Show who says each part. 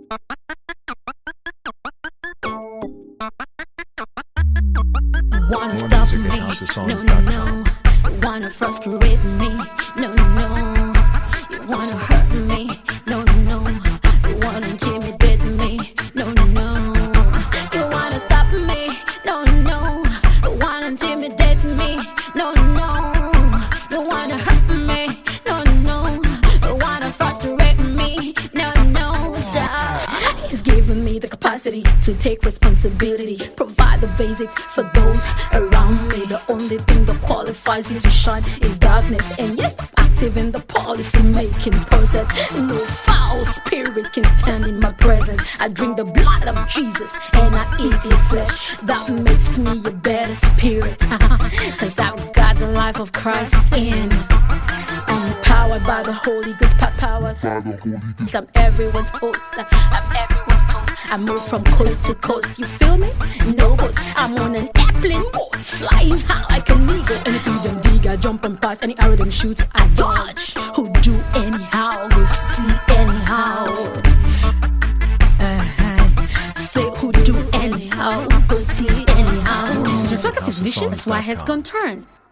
Speaker 1: Wanna stop me? No, no, no. You wanna frustrate me? No, no, no. You wanna hurt me? No, no, no. You wanna intimidate me? No, no, no. You wanna stop me? No, no. You wanna intimidate me? No, no. You wanna hurt me? No, no. You wanna frustrate me? No, no. So he's giving me the capacity to take responsibility, provide the basics for those around me. The only thing that qualifies you to shine is darkness. And yes, I'm active in the policy making process. No foul spirit can stand in my presence. I drink the blood of Jesus and I eat his flesh. That makes me a better spirit. Cause I've got the life of Christ in. I'm empowered by the Holy Ghost, powered. I'm everyone's host. I'm everyone's toast. I move from coast to coast. You feel me? No boats. I'm on an airplane mode, flying high like an eagle. Anything them dig, I jump and pass. Any arrow them shoot, I dodge. Who do anyhow, go see anyhow. Say who do anyhow, go see anyhow. Just look at his vision, that's why he's gone turn.